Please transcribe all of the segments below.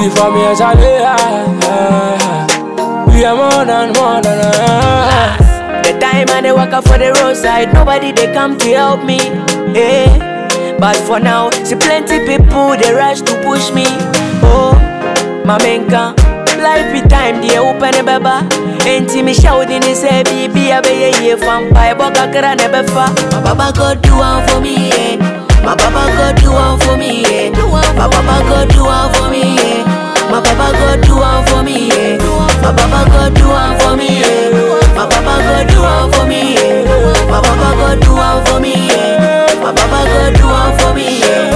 you for me, Charlie. We are more than The time I dey walk up for the roadside, nobody they come to help me. But for now, see plenty people they rush to push me. Oh, my menka, life with time they open a baba. Ain't me shouting and say baby I be a vampire, but I can't never fa. My baba God do one for me, My baba God do one for me, My baba God do one for me, My baba God do one for me, My baba God do one for me, My baba God do one for me, My baba God do one for me, My baba God do one for me.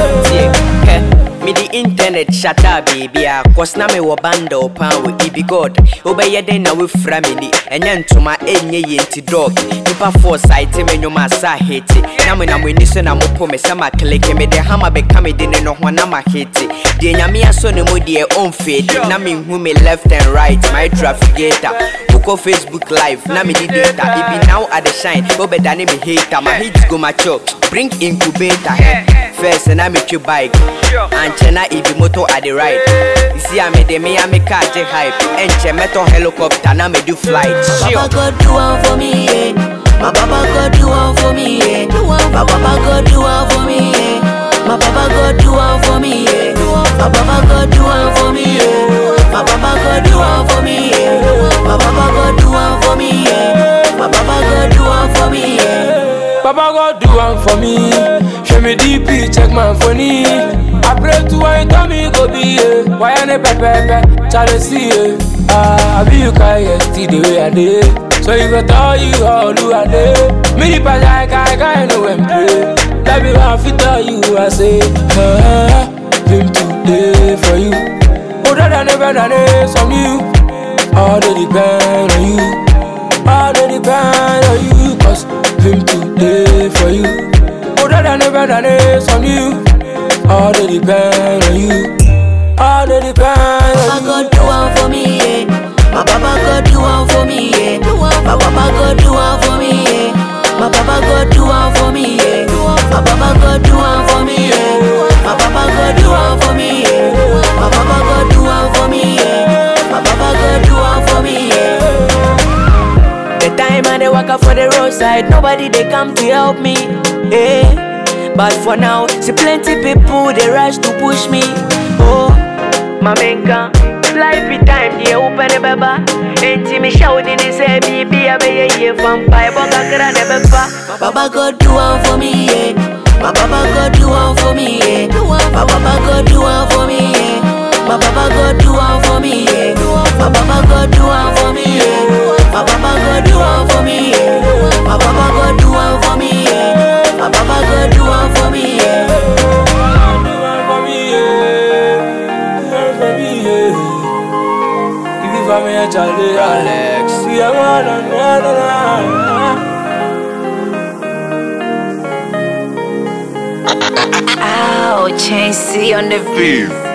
Me the internet shut up, baby. Cause na me wo bando pan we be God. Obey den na we family. Enya ntoma enye yenti dog. Nipa foresight me nyoma sa hate. Na me ni so na mopo me sama click me de hammer be come de no ho na ma hate. De nyame aso ne mo de on fade. Na me hu me left and right. My trafficator. Go Facebook live. Na me the data. It be now at the shine. Obeda ne me hater. My hits go mature. Bring incubator. First and I make you bike. And Chena ibi moto at the right. You see I made me car j hype. And metal helicopter na me do flight. My baba God do one for me, My baba God do one for me, My baba God do one for me, My baba God do one for me, My baba God do one for me, My baba God do one for me, My baba God do one for me, My baba God do one for me. Papa God do one for me. Show me DP, check my phony. I pray to why tell me go be why I never pepe, Charlie see I be you cry yesterday the way I did. So you go tell you all do I did. Me the pass I know and pray. That be one fit tell you I say him today for you. Oh that I never done it from you. All they depend on you. All they depend on you. Cause him today for you. Oh that I never done it from you. All they depend on you. All they depend on you. My God do one for me, My baba God do one for me, My baba God do one for me, My baba God do one for me, My baba God do one for me, My baba God do one for me, My baba God do one for me, My baba God do one for me. The time I dey walk up for the roadside, nobody they come to help me. But for now, see plenty people they rush to push me. Oh, my menka, life with time they open a baba. Ain't me shouting and say baby I be a vampire, but I can't never fa. My baba God do one for me, My baba God do one for me, My baba God do one for me, My baba God do one for me, My baba God do one for me, My baba God do one for me, My baba God do one for me, My baba God do one for me. Charlie Alex, we are more than Ow, Chasey on the beat.